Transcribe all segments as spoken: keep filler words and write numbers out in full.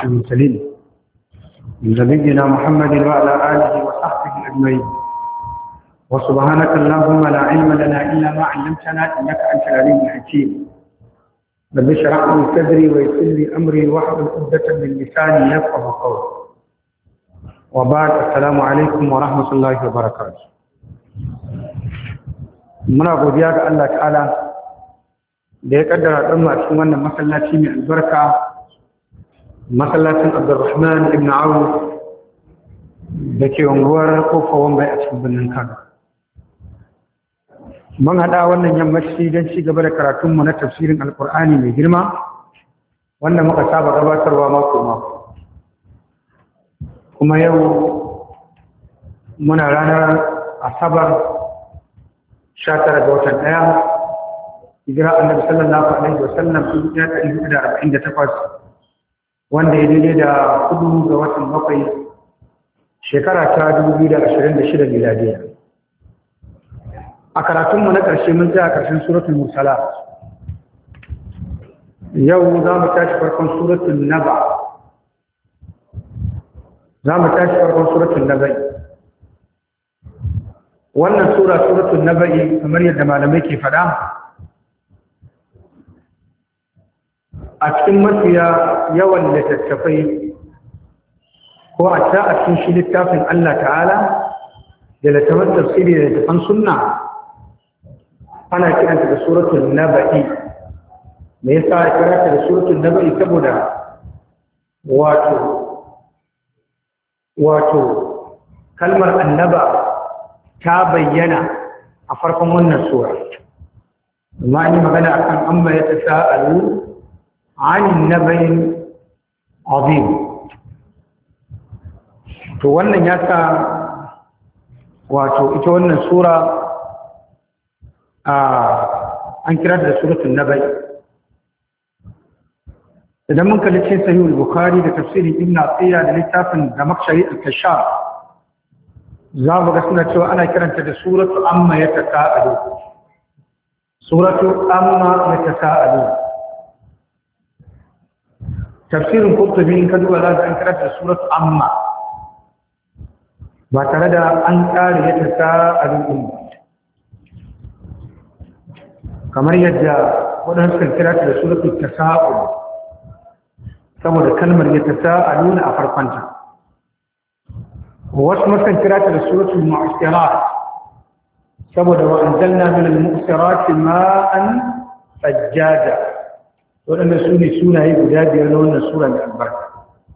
المرسلين نبينا محمد وعلى آله وصحبه أجمعين وسبحانك اللهم لا علم لنا إلا ما علمتنا إنك أنت العليم الحكيم رب اشرح لي صدري ويسر لي أمري واحلل عقدة من لساني يفقهوا قولي وبعد السلام عليكم ورحمة الله وبركاته muna godiya ga Allah ta'ala da ya kaddara dan mu a cikin wannan masallaci mai albarka masallacin Abdulrahman ibn Auf da ke unguwar Kofa Wambai a cikin birnin Kano. Mun haɗa wannan yammaci don ci gaba da karatunmu na tafsirin Alƙur'ani mai girma wanda muka saba gabatarwa mako mako. Kuma yau muna ranar Asabar sha tara ga watan ɗaya hijira annabi sallallahu alaihi wa sallam dubu ɗaya ɗari hudu da arba'in da takwas wanda ya daidai da hudu ga watan bakwai shekara ta dubu biyu da ashirin da shida miladiya. A karatunmu na ƙarshe mun tsaya ƙarshen suratul mursala. Yau za mu tashi farkon suratul naba. Za mu tashi farkon suratul naba'i. Wannan sura suratul naba'i kamar yadda malamai ke faɗa a cikin mafiya yawan littattafai ko a ta a cikin shi littafin Allah ta'ala da littafin tafsiri da littafin sunna ana kiranta da suratul naba'i. Me yasa ya kiranta da suratul naba'i? Saboda wato wato kalmar annaba ta bayyana a farkon wannan sura. Amma an yi magana akan amma ya ta sa'alu anin nabayin azim. To wannan ya sa wato ita wannan sura an kira da suratul nabai. Idan mun kalli cikin sahihul bukhari da tafsirin ibn atiyya da littafin da makshari al-kashaf za mu ga suna cewa ana kiranta da suratu amma ya tasa'alu. Suratu amma ya tasa'alu. Tafsirin Qurtubi in ka duba za ka an kiranta da suratu amma ba tare da an ƙare ya tasa'alu din ba. Kamar yadda waɗansu kan kiranta da suratu tasa'ul saboda kalmar ya tasa'alu a farkonta. wasu makan kira ta da suratul mu'assirat saboda wa anzalna min al-mu'assirat ma'an sajjada. Waɗanda su ne sunaye guda biyar na wannan sura mai albarka.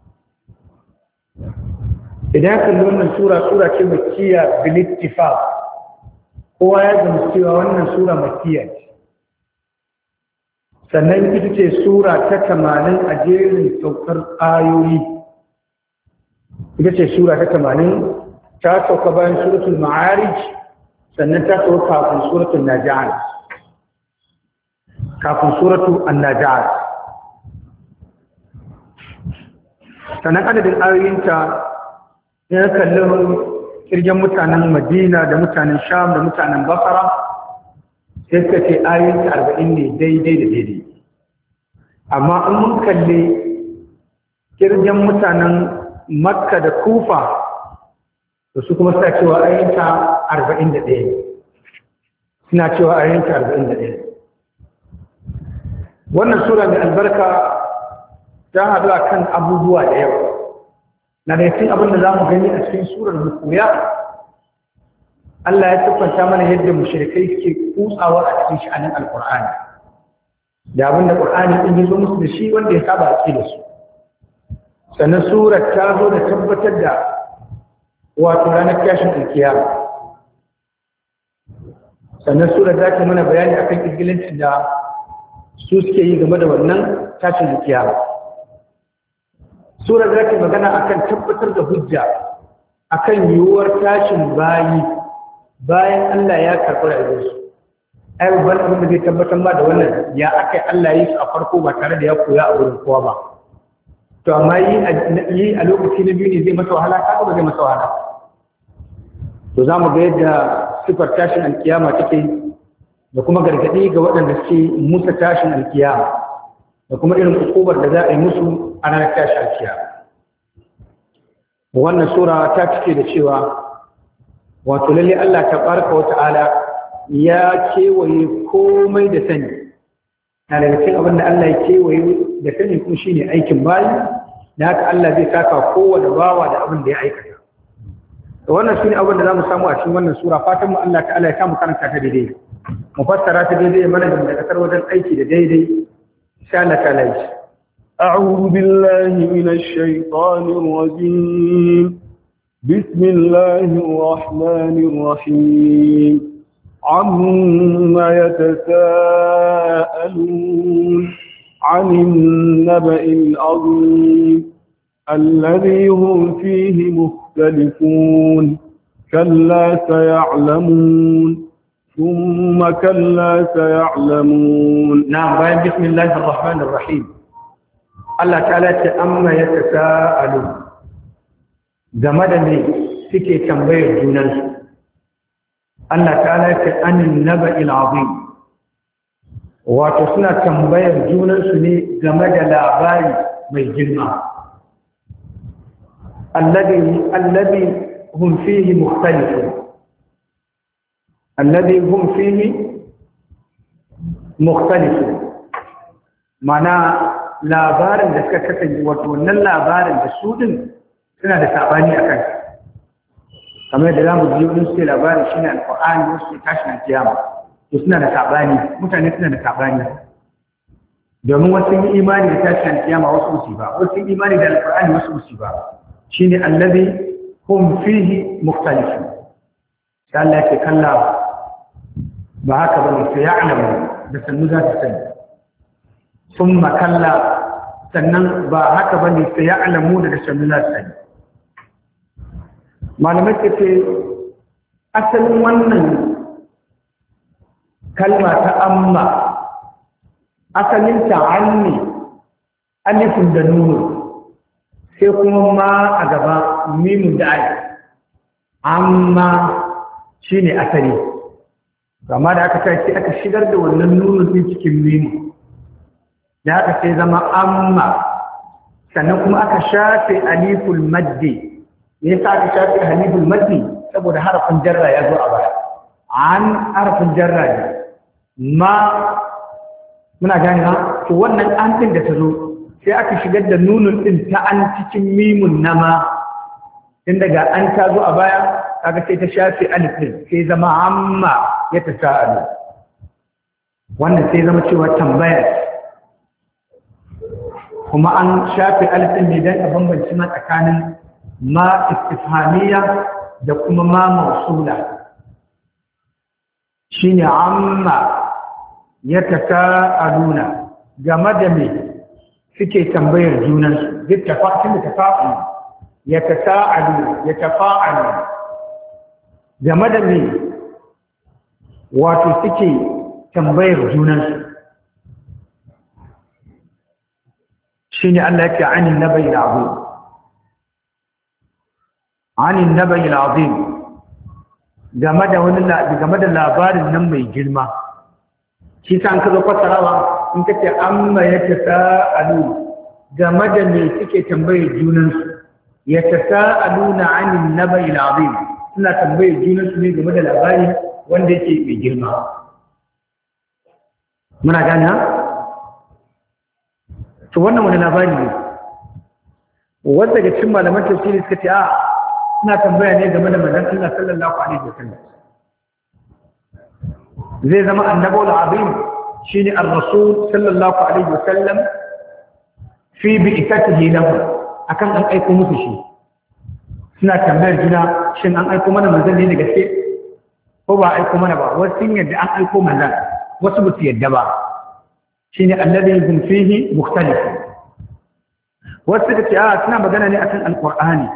Idan kalli wannan sura sura ce makkiya bil ittifaq, kowa ya gama cewa wannan sura makkiya ce. Sannan ita ce sura ta tamanin a jerin saukar ayoyi. Ita ce sura ta tamanin, ta sauka bayan suratul ma'arij sannan ta sauka kafin suratul naji'at kafin suratul an-naji'at. Sannan adadin ayoyinta ya kalli kirgen mutanen Madina da mutanen Sham da mutanen Basra sai suka ce ayoyinta arba'in ne daidai da daidai. Amma in mun kalli kirgen mutanen Makka da Kufa da su kuma suna cewa ayyanta arba'in da ɗaya suna cewa ayyanta arba'in da ɗaya. Wannan sura mai albarka ta haɗu a kan abubuwa da yawa. Na da yakin abin da za mu gani a cikin surar mukuya, Allah ya siffanta mana yadda mushrikai suke kutsawa a cikin sha'anin Alƙur'ani da abin da Ƙur'ani ɗin ya zo musu da shi wanda ya saba a da su. Sannan surar ta zo da tabbatar da wato ranar tashin alkiyama. Sannan surar za ta mana bayani akan izgilancin da su suke yi game da wannan tashin alkiyama. Surar za ta magana akan tabbatar da hujja akan yiwuwar tashin bayi bayan Allah ya karɓi rayuwarsu. Ai babban abin da zai tabbatar ma da wannan ya akai Allah ya yi su a farko ba tare da ya koya a wurin kowa ba. To amma yi a lokaci na biyu ne zai masa wahala, kaga ba zai masa wahala. To za mu ga yadda sifar tashin alkiyama take da kuma gargaɗi ga waɗanda suke musa tashin alkiyama. da kuma irin hukumar da za a yi musu a ranar tashi alkiyama. Wannan sura ta cike da cewa wato lalle Allah tabaraka wa ta'ala ya kewaye komai da sani. Na daga cikin abin da Allah ya kewaye da sani kuma shine aikin bayi, da haka Allah zai saka kowane bawa da abin da ya aikata. Da wannan shine abin da zamu samu a cikin wannan sura. Fatan mu Allah ta'ala ya samu karanta ta daidai, mu fassara ta daidai, mana da kasar wajen aiki da daidai. Insha Allah ta'ala yi. أعوذ بالله من الشيطان الرجيم. بسم الله الرحمن الرحيم. عما يتساءلون عن النبأ العظيم الذي هم فيه مختلفون كلا سيعلمون ثم كلا سيعلمون. نعم. بسم الله الرحمن الرحيم. Allah ta'ala ce amma ya tasa'alu game da me suke tambayar junansu. Allah ta'ala ce anin naba'il azim, wato suna tambayar junansu ne game da labari mai girma. Alladhi alladhi hum fihi mukhtalifun. Alladhi hum fihi mukhtalifun. Mana labarin da suka kasance, wato wannan labarin da su din suna da sabani a kai, kamar da zamu ji wani suke labarin shi ne alƙur'ani, wasu ke tashi na kiyama, to suna da sabani, mutane suna da sabani, domin wasu yi imani da tashi na kiyama, wasu musu ba, wasu yi imani da alƙur'ani, wasu musu ba. Shi ne allazi hum fihi mukhtalifun. sai Allah ya ce kalla ba haka bane, sai ya'lamu, da sannu za su sani. ثم كلا sannan ba haka bane, sai ya alamu da sannu za su sani. Malamai ke ce asalin wannan kalma ta amma asalin ta anni alifun da nunu, sai kuma ma a gaba mimun da ai, amma shine asali. Amma da aka sai aka shigar da wannan nunun din cikin mimu, da aka sai zama amma, sannan kuma aka shafe aliful maddi. Me yasa aka shafe aliful maddi? Saboda harafin jarra ya zo a baya. An harafin jarra ne. Ma muna gani ha? To wannan an din da ta zo sai aka shigar da nunun din ta an cikin mimun na ma. Tun daga an ta zo a baya, kaga sai ta shafe alif din, sai zama amma ya tasa'alu. Wannan sai zama cewa tambaya, kuma an shafe alifin ne don a bambanci ma tsakanin ma istifhamiya da kuma ma mausula. Shi ne amma ya tasa'aluna game da me suke tambayar junansu. Duk tafa'in da tafa'in ya tasa'alu ya tafa'alu game da me wato suke tambayar junansu. shi ne Allah yake anin nabai al'azim, anin nabai al'azim game da wani game da labarin nan mai girma. Shi ta an kazo fasarawa in kace amma yatasaalu game da me suke tambayar junansu, yatasaaluna anin nabai al'azim, suna tambayar junansu ne game da labari wanda yake mai girma. Muna gani ha? To wannan wani labari ne? Wanda daga cikin malaman tafsiri suka ce a suna tambaya ne game da manzon Allah sallallahu alaihi wasallam. Zai zama annabul azim shine ar-rasul sallallahu alaihi wasallam fi bi'ikatihi lahu, akan an aiko musu shi. Suna tambayar juna shin an aiko mana manzon ne da gaske ko ba aiko mana ba? Wasu sun yadda an aiko manzon, wasu ba su yadda ba. shine alladhi hum fihi mukhtalifun. Wasu da ce a suna magana ne akan alqur'ani,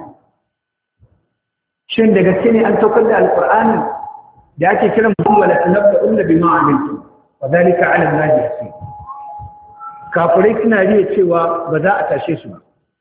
shin da gaske ne an saukar da alqur'ani da ake kiran mutum wala tunabba'unna bima amiltum wa dhalika 'ala allahi yasir. Kafirai suna riya cewa ba za a tashe su ba.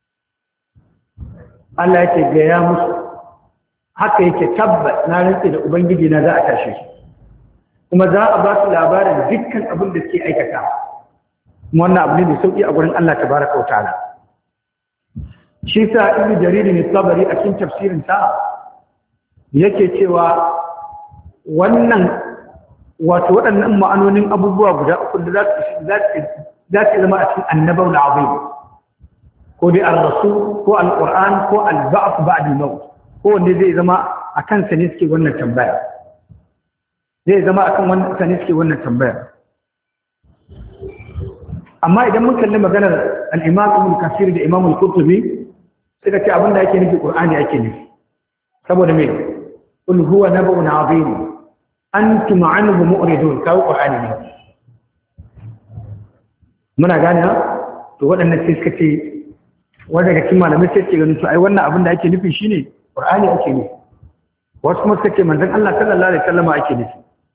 Allah yake gaya musu haka yake tabbas na rantsi da ubangiji na za a tashe su, kuma za a ba su labarin dukkan abin da suke aikata. wannan abu ne mai sauki a gurin Allah tabaraka wa ta'ala shi sa ibnu jarir ne tabari a cikin tafsirin sa yake cewa wannan wato waɗannan ma'anonin abubuwa guda uku da za su za su zama a cikin annabawul azim ko dai ar-rasul ko al-qur'an ko al-ba'th ba'da al-maut ko wanda zai zama akan sa ne suke wannan tambaya zai zama akan wannan sa ne suke wannan tambaya amma idan mun kalli maganar al-imam ibn kasir da imam al-qurtubi suka ce abin da yake nufi qur'ani yake nufi saboda me qul huwa naba'un azim antum anhu mu'ridun kawo qur'ani ne muna gane to waɗannan sai suka ce wanda daga cikin malamai sai suke ganin to ai wannan abin da ake nufi shine qur'ani ake nufi wasu kuma suka ce manzon Allah sallallahu alaihi wasallam ake nufi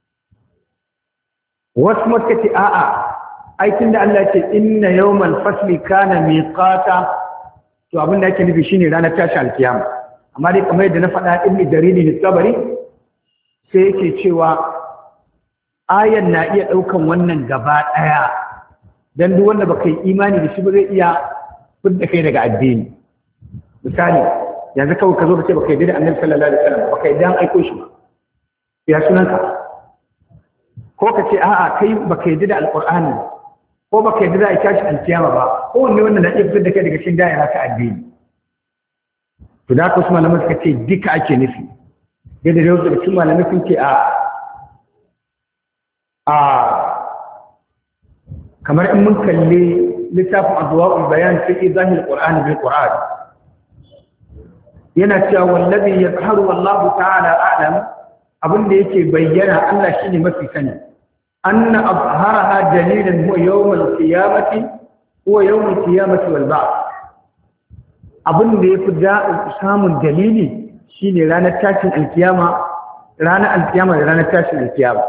wasu kuma suka ce a'a aikin da Allah ya ce inna yawmal fasli kana miqata to abin da ake nufi shine ranar tashi alkiyama amma dai kamar yadda na faɗa ibn jarir al-tabari sai yake cewa ayan na iya ɗaukan wannan gaba ɗaya don duk wanda baka yi imani da shi ba zai iya fidda kai daga addini misali yanzu kawai ka zo ka ce baka yi da annabi sallallahu alaihi wasallam baka yi dan aiko shi ba ya sunanka ko ka ce a'a kai baka yi da alqur'ani ko baka yi da aika shi alkiyama ba ko wanne wannan na iya fidda kai daga cikin da'ira ta addini to da ku malaman suka ce duka ake nufi yadda da yau da cikin malamai sun ce a a kamar in mun kalli littafin adwa'ul bayan fi izahil qur'ani bil qur'an yana cewa wallazi yazharu wallahu ta'ala a'lam abin da yake bayyana Allah shine mafi sani anna azharaha dalilan huwa yawm al-qiyamati huwa yawm al-qiyamati wal ba'th abin da yafi da samun dalili shine ranar tashin alkiyama ranar alkiyama da ranar tashin alkiyama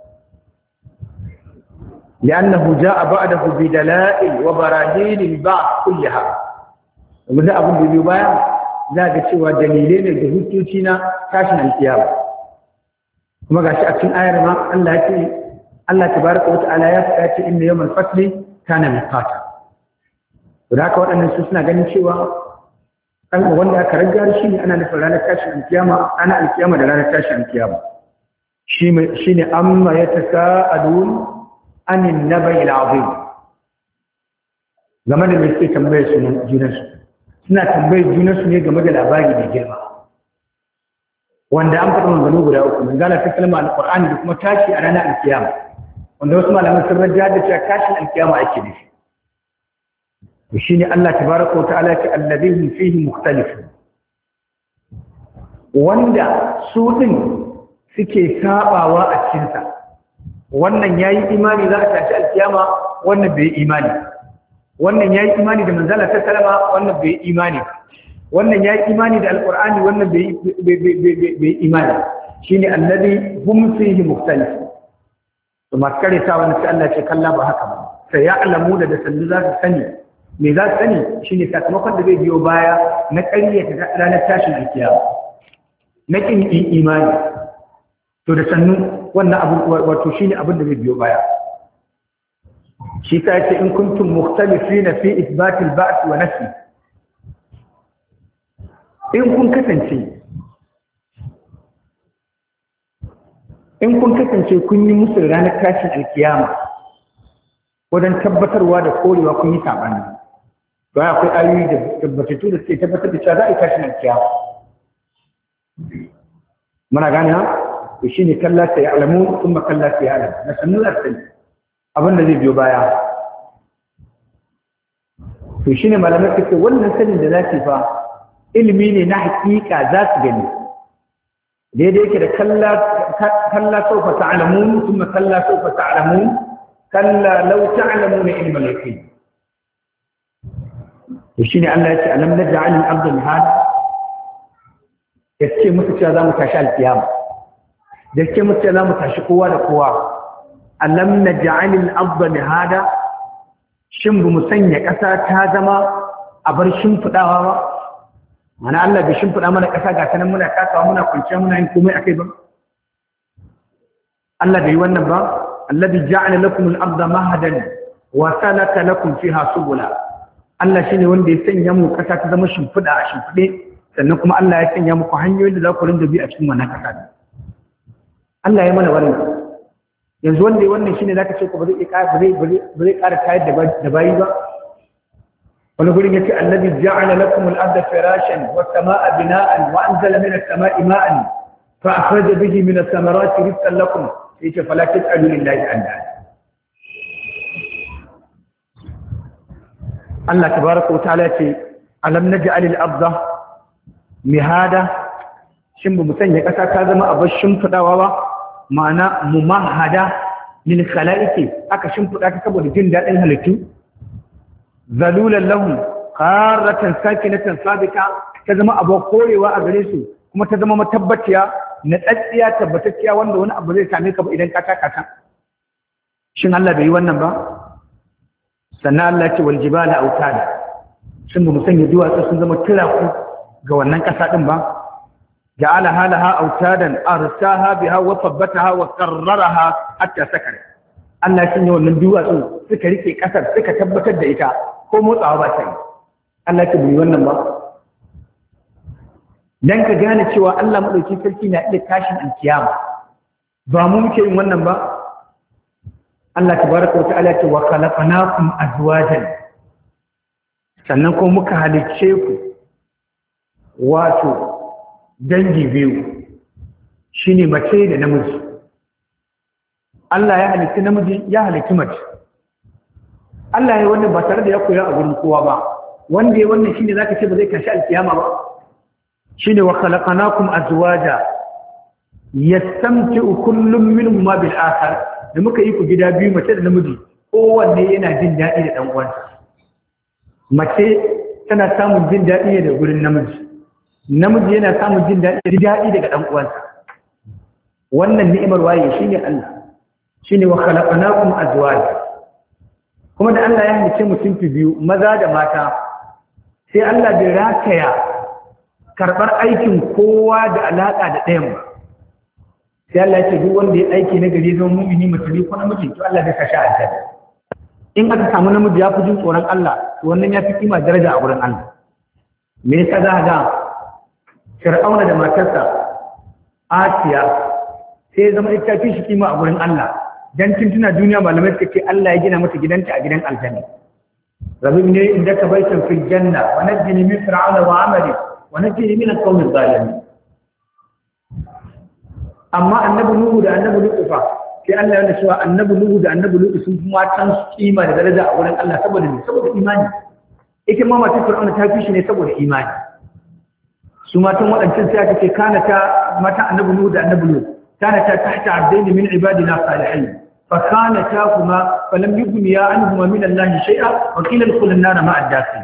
لأنه جاء بعده بدلائل وبراهين البعث كلها وماذا أقول باليوبايا ذاك سوى دليلين الجهوتينا تاشن القيامة وما قال شيء آية ما الله يتي الله تبارك وتعالى يأتي إن يوم الفصل كان ميقاتا وذاك وأن نسوسنا قال سوى أنا وانا كرجال شيني أنا نفعل تاشن القيامة أنا القيامة لا تاشن القيامة شيني أما يتساءلون anin nabai al'azim game da mai suke tambayar junansu suna tambayar junansu ne game da labari mai girma wanda an faɗa maganganu guda uku mun gana ta kalma alƙur'ani da kuma tashi a ranar alkiyama wanda wasu malaman sun rajja da cewa tashin alkiyama ake nufi to shine Allah tabaraka wa ta'ala ce alladhi fihi mukhtalifun wanda su din suke sabawa a cikin sa wannan yayi imani za a tashi alkiyama wannan bai imani wannan yayi imani da manzala ta kalama wannan bai imani wannan yayi imani da alqur'ani wannan bai bai imani shine alladhi hum fihi mukhtalif to maskare ta wannan sai Allah ce kalla ba haka ba sai ya'lamu da sannu za su sani me za su sani shine sakamakon da zai biyo baya na ƙaryata ranar tashin alkiyama na kin imani to da sannu wannan abu wato shine abin da zai biyo baya shi ta ce in kuntum mukhtalifina fi ithbat al-ba'th wa nafi in kun kasance in kun kasance kun yi musu ranar tashin alkiyama wajen tabbatarwa da korewa kun yi sabani to akwai ayoyi da tabbatattu da suke tabbatar da cewa za a yi tashin alkiyama muna gane ha to shine kalla sai alamu kuma kalla sai alam na sanu arsali abin da zai biyo baya to shine malamai suke wannan sanin da zaki fa ilimi ne na hakika za su gani daidai yake da kalla kalla sawfa ta'lamun kuma kalla sawfa ta'lamun kalla law ta'lamuna ilma al-yaqin to shine Allah ya ce alam naj'al al-ardha mihada yace musu cewa za mu tashi al-qiyama da ke mutu za mu tashi kowa da kowa alam naj'al al-ardha mihada shin bu mu sanya ƙasa ta zama a bar shimfidawa ba mana Allah bai shimfida mana ƙasa ga tanan muna takawa muna kwanciya muna yin komai akai ba Allah bai wannan ba alladhi ja'ala lakum al-ardha mahadan wa salaka lakum fiha subula Allah shine wanda ya sanya mu kasa ta zama shimfida a shimfide sannan kuma Allah ya sanya muku hanyoyin da za ku rinda bi a cikin wannan kasa Allah ya mana wannan yanzu wanda wannan shine zaka ce ko ba zai ƙara ba zai ƙara tayar da bayi ba wani gurin yace allazi ja'ala lakum al-ardha firashan was samaa bina'an wa anzala min as-samaa'i ma'an fa akhraja bihi min ath-thamarati rizqan lakum yace fala taj'alu lillahi andada Allah tabaaraka wa ta'ala ce alam naj'al al-ardha mihada shin ba mu sanya kasa ta zama abin shimfidawa ba ma'ana mumahada lil khalaiqi aka shimfida ta saboda jin dadin halittu zalulan lahum qaratan sakinatan sabita ta zama abu korewa a gare su kuma ta zama matabbaciya na tsatsiya tabbatacciya wanda wani abu zai same ka ba idan ka taka ta shin Allah bai yi wannan ba sannan Allah ya ce wal jibala autada shin ba mu sanya duwatsu sun zama tiraku ga wannan kasa din ba ja'alaha laha autadan arsaha biha wa thabbataha wa qarraraha hatta sakar Allah ya sanya wannan duwatsu suka rike kasar suka tabbatar da ita ko motsawa ba ta yi Allah ya bai wannan ba dan ka gane cewa Allah madauki sarki na iya tashin alkiyama ba mu muke yin wannan ba Allah tabaraka wa ta'ala ce wa khalaqnakum azwajan sannan ko muka halicce ku wato dangi biyu shine mace da namiji Allah ya halitta namiji ya halitta mace Allah ya wannan ba tare da ya koya a gurin kowa ba wanda ya wannan shine zaka ce ba zai kashi alkiyama ba shine wa khalaqnakum azwaja yastamti'u kullum minhuma bil akhar da muka yi ku gida biyu mace da namiji kowanne yana jin daɗi da dan uwansa mace tana samun jin daɗi da gurin namiji namiji yana samun jin daɗi da daɗi daga dan uwansa wannan ni'imar waye shine Allah shine wa khalaqnakum azwaja kuma da Allah ya halice mutum biyu maza da mata sai Allah bai rataya karɓar aikin kowa da alaƙa da ɗayan ba sai Allah ya ce duk wanda ya aiki na gari zama mumini mutane ko namiji to Allah zai kashi aljanna in aka samu namiji ya fi jin tsoron Allah to wannan ya fi kima daraja a wurin Allah me yasa za ga Fir'auna da matarsa Asiya sai zama ita fi shi kima a wurin Allah dan tuntuna duniya malamai suka ce Allah ya gina mata gidanta a gidan aljanna rabbi ne inda ka baitan fil janna wa najini min fir'auna wa amali wa najini min al-qawmi adh-dhalimin amma annabi nuhu da annabi lutu fa sai Allah ya cewa annabi nuhu da annabi lutu sun kuma tan kima da daraja a wurin Allah saboda ne saboda imani ita ma matar fir'auna ta fi shi ne saboda imani su matan wadancan sai aka ce kana ta mata annabi nuhu da annabi lutu kana ta tahta abdain min ibadina salihin فخانتاهما فلم يغنيا عنهما من الله شيئا وقيل ادخلوا النار مع الداخلين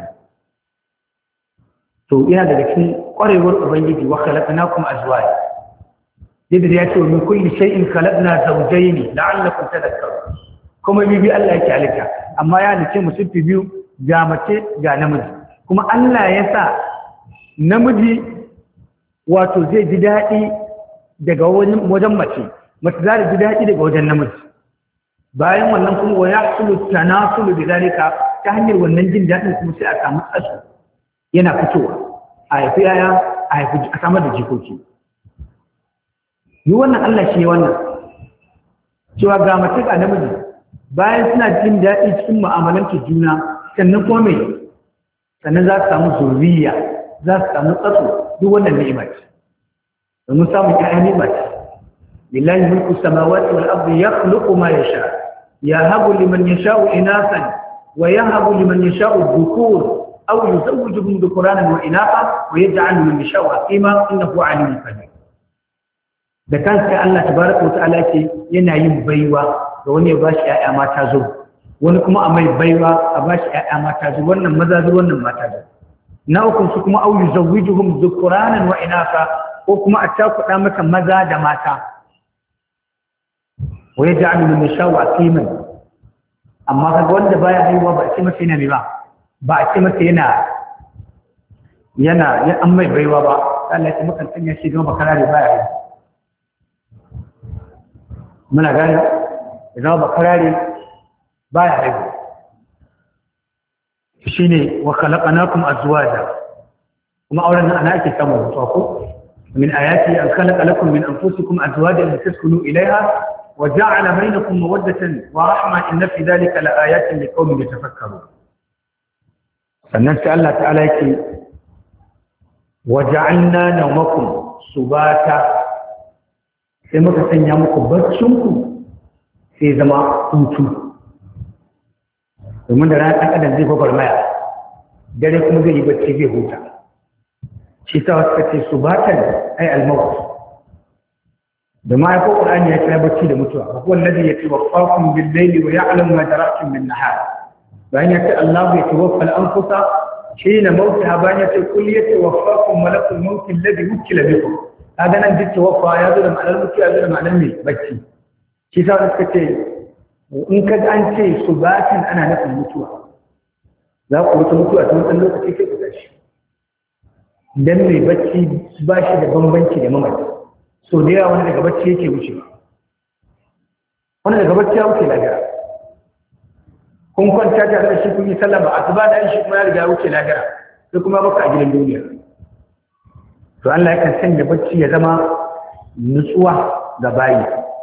to ina daga cikin kwarewar ubangiji wa khalaqnakum azwaja yadda ya ce min kulli shay'in khalaqna zawjayn la'allakum tadhakkarun kuma bibi Allah yake alika amma ya nace mu sifi biyu ga mace ga namiji kuma Allah ya sa namiji wato zai ji dadi daga wajen mace mace za ta ji dadi daga wajen namiji bayan wannan kuma wa yahsulu tanasulu bidalika ta hanyar wannan jin dadin kuma sai a samu tsasu yana fitowa a haifi yaya a haifi a samar da jikoki yi wannan Allah shi wannan cewa ga mace ga namiji bayan suna jin daɗi cikin mu'amalantar juna sannan kuma mai sannan za su samu zuriya za su samu tsaso duk wannan ni'ima ce domin samun ƴaƴan ni'ima ce lillahi mulku samawati wal ardi yakhluqu ma yasha yahabu liman yasha'u inasan wa yahabu liman yasha'u dhukur aw yuzawwijuhum dhukranan wa inatha wa yaj'alu man yasha'u aqima innahu 'alimun qadir da kansa Allah tabaraka wa ta'ala ce yana yin baiwa ga wani ya bashi ƴaƴa mata zo wani kuma a mai baiwa a bashi ƴaƴa mata zo wannan maza zo wannan mata zo na uku su kuma aw yuzawwijuhum dhukranan wa inatha ko kuma a takuɗa mata maza da mata wa yaj'alu man yasha'u aqiman amma kaga wanda baya haihuwa ba a ce masa yana ba ba a ce masa yana yana ya an mai baiwa ba Allah ya maka sanya shi ga bakara da baya haihuwa muna gane idan bakara ne baya haihuwa shine wa khalaqnakum azwaja kuma auren nan ana ake samu mutuwa ko min ayati an khalaqa lakum min anfusikum azwajan litaskunu ilayha wa ja'ala bainakum mawaddatan wa rahma inna fi dhalika laayatin liqaumin yatafakkarun sannan sai Allah ta'ala yake wa ja'alna nawmakum subata sai muka sanya muku baccinku sai zama hutu domin da ranar ɗan adam zai gwagwarmaya dare kuma zai yi bacci zai huta shi ta wasu kace su batan ai almawut da ma ya ko qur'ani ya kira bacci da mutuwa wa huwa alladhi yatawaffakum bil layli wa ya'lamu ma jara'tum min nahar bayan ya ce Allah ya tawaffa al anfusa hina mawtaha bayan ya ce kul yatawaffakum malakul maut alladhi wukila bikum kaga nan duk tawaffa ya zo da ma'anar mutuwa ya zo da ma'anar mai bacci shi ta wasu kace in ka an ce su batin ana nufin mutuwa za ku wata mutuwa ta wani lokaci kai ku tashi dan mai bacci ba shi da bambanci da mamaci so da yawa wani daga bacci yake wuce wani daga bacci ya wuce lahira kun kwanta tare da shi kun yi sallah ba asuba da shi kuma ya riga ya wuce lahira sai kuma baka a gidan duniya to Allah yakan sanya bacci ya zama nutsuwa ga bayi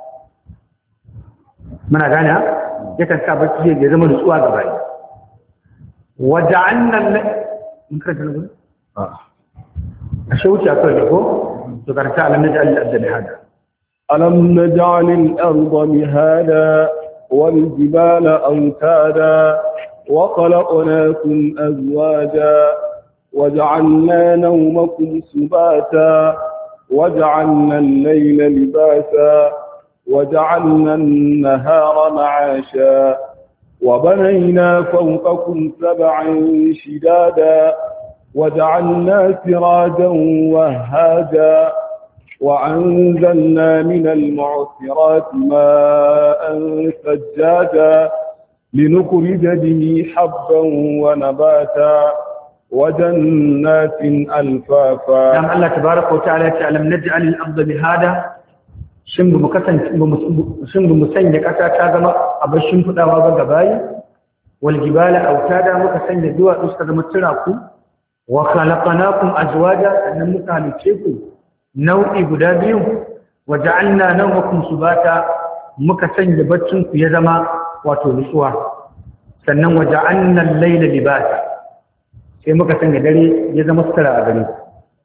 muna gane yakan sa bacci ya zama nutsuwa ga bayi waja'alna mun karanta ne a ashe wuce akai ne ko to karanta alam naj'al al-ardha mihada alam naj'al al-ardha mihada wal jibala awtada wa khalaqnakum azwaja waja'alna nawmakum subata waja'alna al-layla libasa وجعلنا النهار معاشا وبنينا فوقكم سبعا شدادا وجعلنا سراجا وهاجا وأنزلنا من المعصرات ماء ثجاجا لنخرج به حبا ونباتا وجنات ألفافا نعم الله تبارك وتعالى ألم نجعل الأرض مهادا shin ba mu kasance shin ba mu sanya kasa ta zama abin shimfidawa ba gabayi wal jibala autada muka sanya duwatsu suka zama turaku wa khalaqnakum azwaja sannan muka halice ku nau'i guda biyu wa ja'alna nawmakum subata muka sanya baccin ku ya zama wato nutsuwa sannan wa ja'alna al-layla libasa sai muka sanya dare ya zama sutura a gare ku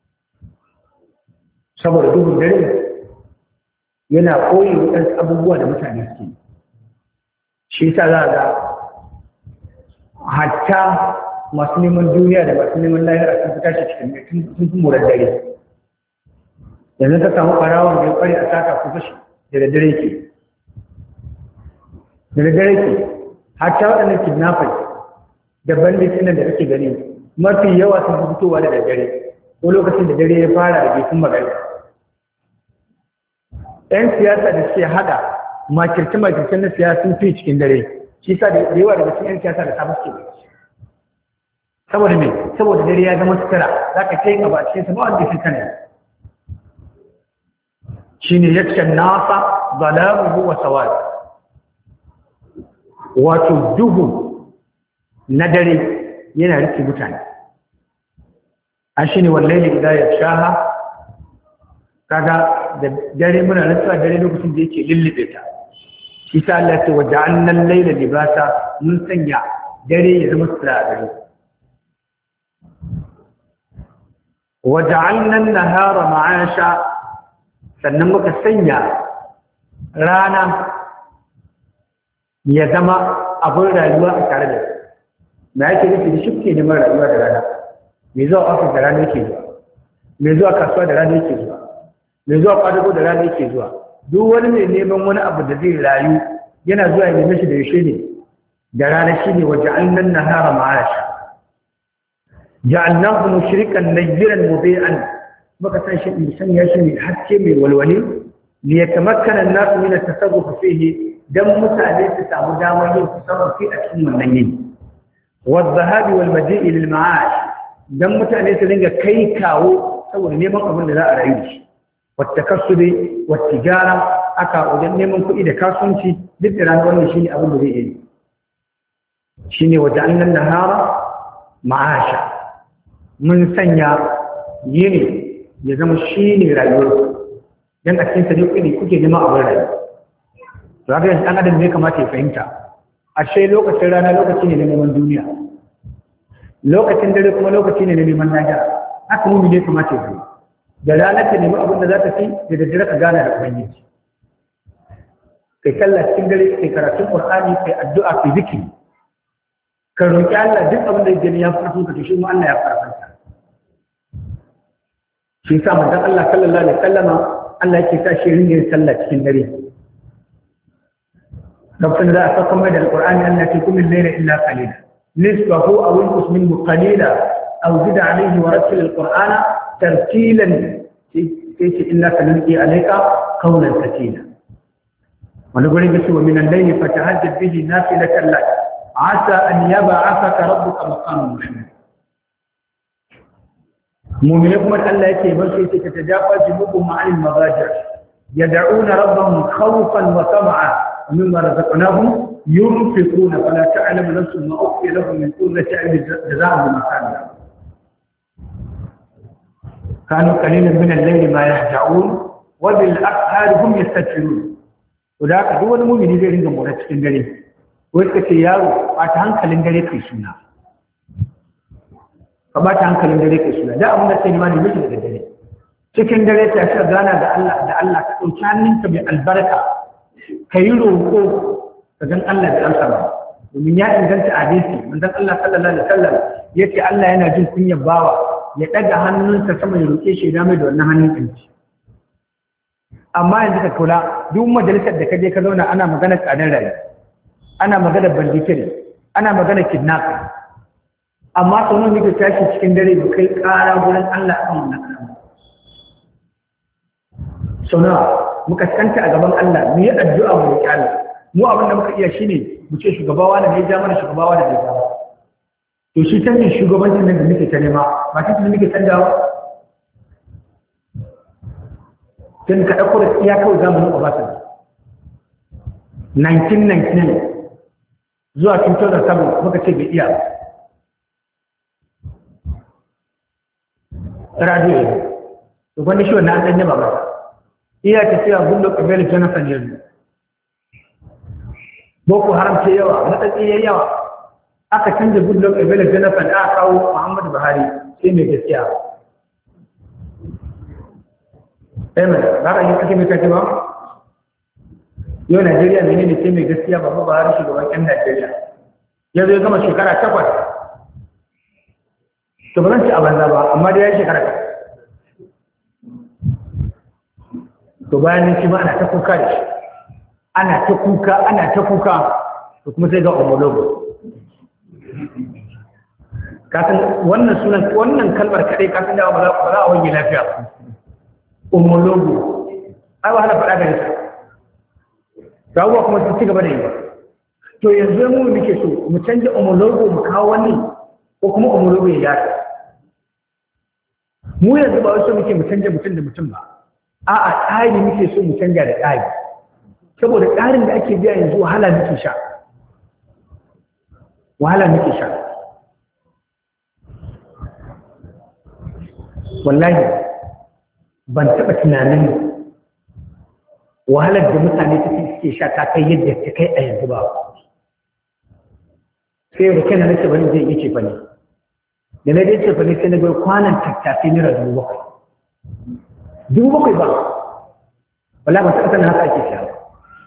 saboda duhun dare yana koyi waɗansu abubuwa da mutane suke shi ta za ga hatta masu neman duniya da masu neman lahira sun fi tashi cikin sun fi murar dare yanzu ta samu ɓarawon da ya ƙware a sata ku fashi da daddare ke da daddare ke hatta waɗannan kidnappers da bandits nan da kake gani mafi yawa sun fi fitowa da daddare ko lokacin da dare ya fara da gefen magana ‘yan siyasa da suke haɗa makirce-makirce na siyasa sun fi cikin dare shi sa da yawa daga cikin ‘yan siyasa da samun suke saboda mai saboda dare ya zama sutura za ka ce gaba cikin sa ba wanda fi kana shi ne yakshan nasa zalamuhu wa sawad wato duhu na dare yana rike mutane an shi ne wallaili idan ya shaha kaga da dare muna rantsuwa dare lokacin da yake lullube ta shi ta Allah ce wa ja'alna al-layla libasa mun sanya dare ya zama sutura a gare wa ja'alna an-nahara ma'asha sannan muka sanya rana ya zama abin rayuwa a tare da su me yake nufi da shifke neman rayuwa da rana me zuwa ofis da rana yake zuwa me zuwa kasuwa da rana yake zuwa mai zuwa kwadago da rana yake zuwa duk wani mai neman wani abu da zai rayu yana zuwa ya neme shi da yaushe ne da rana shi ne wa ja'alnan nahara ma'asha ja'alnahu mushrikan nayyiran mubi'an muka san shi in san ya shi ne haske mai walwali li yatamakkana an-nasu min at-tasarruf fihi dan mutane su samu damar yin tasarrufi a cikin wannan yini wa dhahabi wal maji'i lil ma'ash dan mutane su dinga kai kawo saboda neman abin da za a rayu da shi والتكسب والتجارة أكا وجن نيمن كؤي ده كاسونتي دك ران wannan shine abin da zai yi shine waja'alna an-nahara ma'asha mun sanya yini ya zama shine rayuwar dan a cikin sa ne kuke kuke neman abin rayuwa to haka dan adam ne kamata ya fahimta ashe lokacin rana lokaci ne na neman duniya lokacin dare kuma lokaci ne na neman lahira haka mu ne kamata ya fahimta da rana ka nemi abin da za ta fi da daddare ka gana da ubangiji kai kalla cikin dare kai karatun qur'ani kai addu'a kai zikiri ka roki Allah duk abin da yake ya farko ka tashi mu Allah ya farfanta shi yasa manzon Allah sallallahu alaihi wasallama Allah yake sa shi ringe sallah cikin dare ربنا لا أتقم من القرآن أن تكون الليل إلا قليلا نصفه أو انقص منه قليلا أو زد عليه ورتل القرآن ترتيلا إلا سنلقي عليك قولا ثقيلا ونقول بس ومن الليل فتهجد به نافلة لك عسى أن يبعثك ربك مقاما محمودا مؤمنكم الله يكي بس تتجافى جنوبهم عن المضاجع يدعون ربهم خوفا وطمعا ومما رزقناهم ينفقون فلا تعلم نفس ما أخفي لهم من قرة أعين جزاء بما كانوا يعملون كانوا قليلا من الليل ما يهجعون وبالأسحار هم يستغفرون وذاك هو المؤمن zai ringa mora cikin dare wai kace yaro ba ta hankalin dare kai suna ka ba ta hankalin dare kai suna da abin da sai ma ne miji da dare cikin dare ta shiga gana da Allah da Allah ka dauki hannunka mai albarka kai roƙo ka dan Allah da amsa ba domin ya inganta hadisi manzon Allah sallallahu alaihi wasallam yace Allah yana jin kunyar bawa ya ɗaga hannunsa sama ya roƙe shi da mai da wannan hannun ɗinci amma yanzu ka kula duk majalisar da ka je ka zauna ana magana tsadar rayu ana magana banditiri ana magana kidnapping amma sau nan muke tashi cikin dare da kai ƙara wurin Allah a kan wannan kalma sau nawa muka kanta a gaban Allah mu yi addu'a mu roƙi Allah mu abin da muka iya shine mu ce shugabawa da ne ja mana shugabawa da ne ja mana to shi canjin shugabancin nan da muke ta nema ba ta muke canjawa tun ka ɗauko da iya kawai zamanin Obasanjo nineteen ninety-nine zuwa two thousand seven muka ce bai iya radio ne to wanda shi wannan an ɗan yaba masa iya tafiya Goodluck Ebele Jonathan yanzu Boko Haram ce yawa matsatsi ya yawa aka canza Goodluck Ebele Jonathan aka kawo Muhammadu Buhari sai mai gaskiya. Amen. Ba ka yi kake mai kake ba? Yau Najeriya ne ne sai mai gaskiya ba ba Buhari shugaban ƴan Najeriya. Ya zo ya gama shekara takwas. To ba zan ci a banza ba, amma dai ya yi shekara takwas. To bayan nan shi ma ana ta kuka da shi. Ana ta kuka, ana ta kuka. To kuma sai ga homologo. Kasan wannan sunan wannan kalmar kadai kasan da ba za a wange lafiya homologo ai ba hana faɗa da ita rawuwa kuma su ci gaba da yi ba to yanzu mu muke so mu canja homologo mu kawo wani ko kuma homologo ya yata mu yanzu ba wasu muke mu canja mutum da mutum ba a'a tsari muke so mu canja da tsari saboda tsarin da ake biya yanzu wahala muke sha wahala muke sha wallahi ban taɓa tunanin wahalar da mutane suke sha ta kai yadda ta kai a yanzu ba sai da kai na nace bari zai yi cefa ne da na dai cefa ne sai na bai kwanan tattafi naira dubu bakwai dubu bakwai ba wallahi ban taɓa sanin haka ake siya ba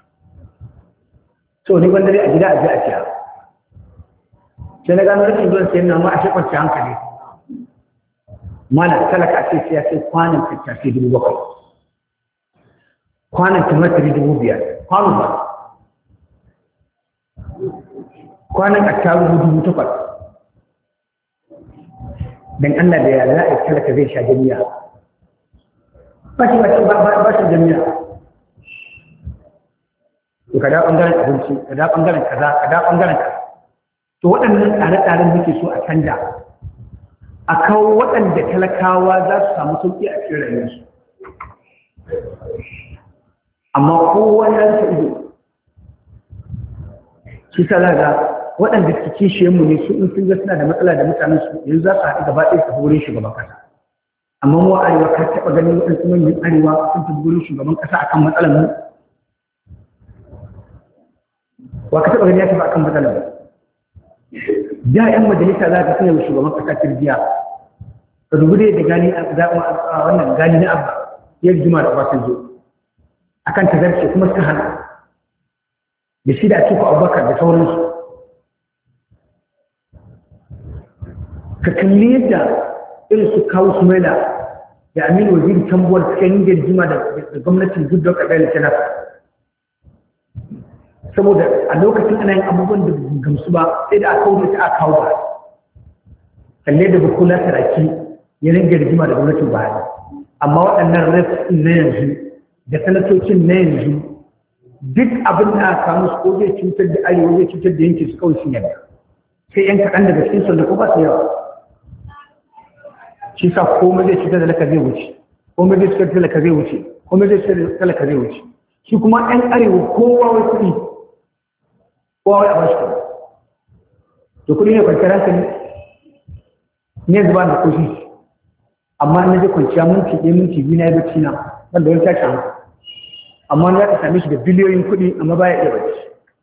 so ni wanda dai a gida a je a siya sai na gano rashin zuwan sayan nama a shekwarci hankali mana talaka a ce siya sai kwanan tattafi dubu bakwai kwanan tumatiri dubu biyar kwanan ba kwanan attarugu dubu takwas don Allah da ya za a yi talaka zai sha jami'a ba shi ba shi jami'a to ka da ɓangaren abinci ka da ɓangaren kaza ka da ɓangaren kaza to waɗannan tsare-tsaren muke so a canja a kawo waɗanda talakawa za su samu sauƙi a cikin rayuwarsu amma kowa ya rasa ido shi ta zaga waɗanda suke kishiyanmu ne su in sun ga suna da matsala da mutanen su yanzu za su haɗu gaba ɗaya su wurin shugaban ƙasa amma mu arewa ka taɓa ganin waɗansu manyan arewa sun tafi wurin shugaban ƙasa akan matsalar mu wa ka taɓa gani ya tafi akan matsalar mu da ƴan majalisa za ka sanya wa shugaban ƙasa tirjiya ka dubi dai da gani a wannan gani na abba ya jima da Obasanjo akan tazarce kuma suka hana da shi da Atiku Abubakar da sauransu ka kalli yadda irin su kawo Sumaila da Aminu Waziri Tambuwar suka yi girgima da gwamnatin Goodluck Ebele Jonathan saboda a lokacin ana yin abubuwan da gamsu ba sai da aka wuce ta aka kawo ba kalle da Bukola Saraki ya ringa rigima da gwamnatin Buhari amma waɗannan reps na yanzu da sanatocin na yanzu duk abin da aka samu su ko zai cutar da arewa zai cutar da yankin su kawai sun yarda sai yan kaɗan daga cikin sun da ko ba su yawa shi sa komai zai cutar da laka zai wuce komai zai cutar da laka zai wuce komai zai cutar da laka zai wuce shi kuma ɗan arewa kowa wai kuɗi kowa wai a bashi kuɗi to kuɗi ne kwanciyar hankali ne zuba da kuɗi amma na je kwanciya minti ɗaya minti biyu na yi bacci na wanda wani tashi hankali amma za ka same shi da biliyoyin kuɗi amma baya iya bacci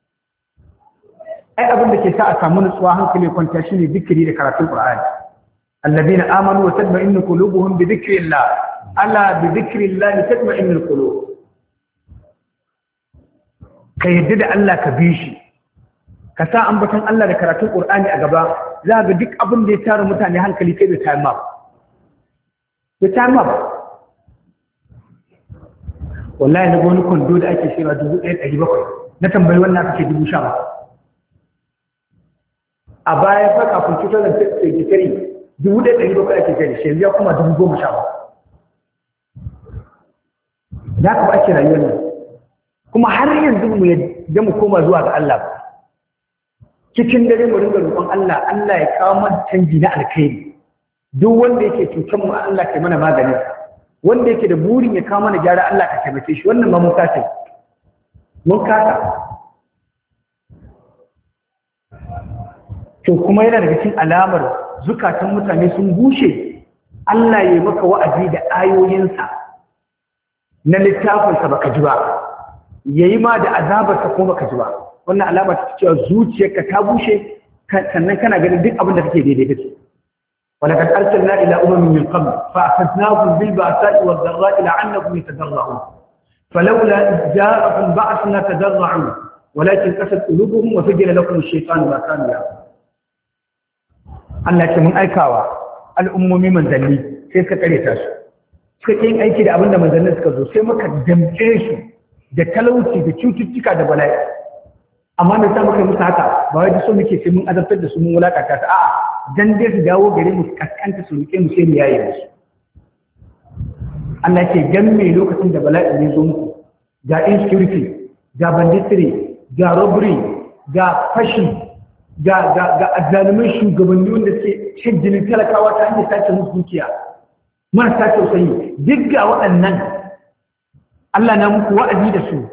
ai abin da ke sa a samu nutsuwa hankali kwanta shine zikiri da karatun Qur'ani alladhina amanu wa tatma'innu qulubuhum bi dhikrillah ala bi dhikrillah tatma'innu alqulub ka yadda da Allah ka bi shi ka sa ambaton Allah da karatun Qur'ani a gaba za ga duk abin da ya tara mutane hankali kai da time up da time up wallahi na wani kwando da ake shirya dubu ɗaya ɗari bakwai na tambayi wannan aka ce dubu sha ba a baya fa kafin cutar da tsirgitari dubu ɗaya ɗari bakwai ake shirya shi ya kuma dubu goma sha ba za ka ba ake rayuwar nan kuma har yanzu mu yadda mu koma zuwa ga Allah cikin dare mu ringa roƙon Allah Allah ya kawo mana canji na alkhairi duk wanda yake cutar mu Allah kai mana maganin wanda yake da burin ya kawo mana gyara Allah ka taimake shi wannan ma mun kasa mun kasa to kuma yana daga cikin alamar zukatan mutane sun bushe Allah ya maka wa'azi da ayoyinsa na littafinsa baka ji ba yayi ma da azabarsa ko baka ji ba wannan alama ta cewa zuciyarka ta bushe sannan kana ganin duk abin da kake daidai kake ولقد أرسلنا إلى أمم من قبل فأخذناهم بالبأساء والضراء لعلهم يتضرعون فلولا إذ جاءهم بأسنا تضرعوا ولكن قست قلوبهم وفجر لكم الشيطان ما كانوا يعملون Allah ce mun aikawa al'ummomi manzanni sai suka kare ta su suka yin aiki da abinda manzannin suka zo sai muka damƙe su da talauci da cututtuka da bala'i amma me sa muka musu haka ba wai da so muke sai mun azabtar da su mun wulakata su a'a dan dai su dawo gare mu kaskanta su rike mu sai mu yaye musu Allah ce dan me lokacin da bala'i ne zo muku ga insecurity ga banditry ga robbery ga fashi ga ga ga azzalumin shugabanni wanda suke cin jinin talakawa ta hanyar sace musu dukiya marasa tausayi duk ga waɗannan Allah na muku wa'azi da su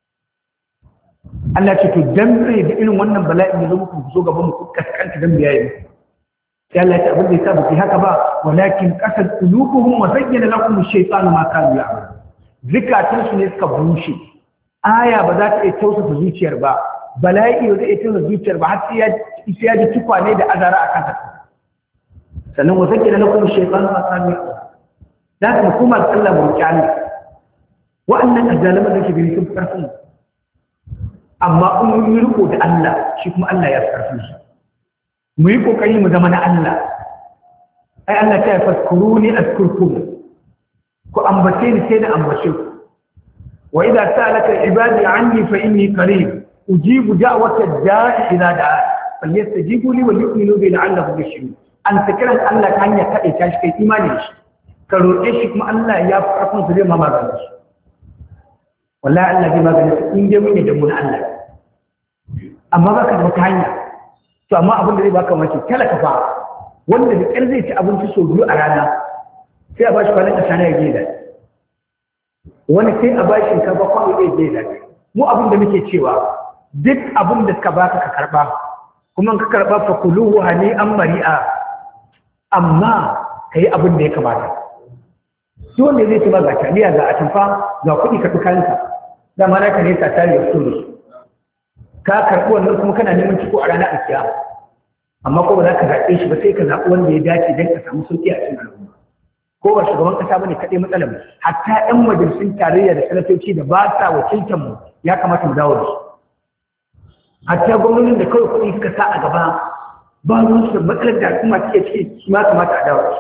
Allah ce to dan me da irin wannan bala'i ne zo muku zo gaban mu kaskanta dan biyaye sai Allah ya abin da yasa ba haka ba walakin qasad qulubuhum wa zayyana lakum ash-shaytanu ma kanu ya'malun zikatun su ne suka bushe aya ba za ta iya tausasa zuciyar ba bala'i ba zai iya tausasa zuciyar ba har sai ya sai ya ji tukwane da azara akan ta sannan wa zayyana lakum ash-shaytanu ma kanu ya'malun da kuma kuma Allah mu kyale wa'annan azzaliman da ke gani sun karfin amma in mun yi riko da Allah shi kuma Allah ya karfin su mu yi kokari mu zama na Allah ai Allah ta faskuruni azkurkum ku ambace ni sai da ambace ku wa idza sa'alaka ibadi anni fa inni qarib ujibu da'wata da'i idza da'a falyastajibu li wa yu'minu bi la'allahum yashkurun an takran Allah ta hanya kade ta shi kai imani da shi ka roƙe shi kuma Allah ya farkon su zai ma magana shi wallahi Allah zai magana in dai mun yi da mun Allah amma baka da wata hanya to amma abin da zai baka mace talaka fa wanda da ƙyar zai ci abinci sau biyu a rana sai a ba shi kwanan ƙasa na yaje da wani sai a ba shi shinkafa kwano ɗaya yaje da mu abin da muke cewa duk abin da suka baka ka karɓa kuma ka karɓa fa kuluhu hani an mari'a amma ka yi abin da ya kamata shi wanda zai ci ba ga taliya ga atamfa ga kuɗi ka fi kayanka dama na ka ne ta tare da su ka karɓi wannan kuma kana neman ciko a ranar alkiya amma ko ba za ka zaɓe shi ba sai ka zaɓi wanda ya dace don ka samu sauƙi a cikin al'umma ko ba shugaban ƙasa bane kaɗai matsalar mu hatta ƴan majalisun tarayya da sanatoci da ba sa wakiltar mu ya kamata mu dawo da su hatta gwamnonin da kawai kuɗi suka sa a gaba ba ruwan su matsalar da al'umma take ciki su ma kamata a dawo da su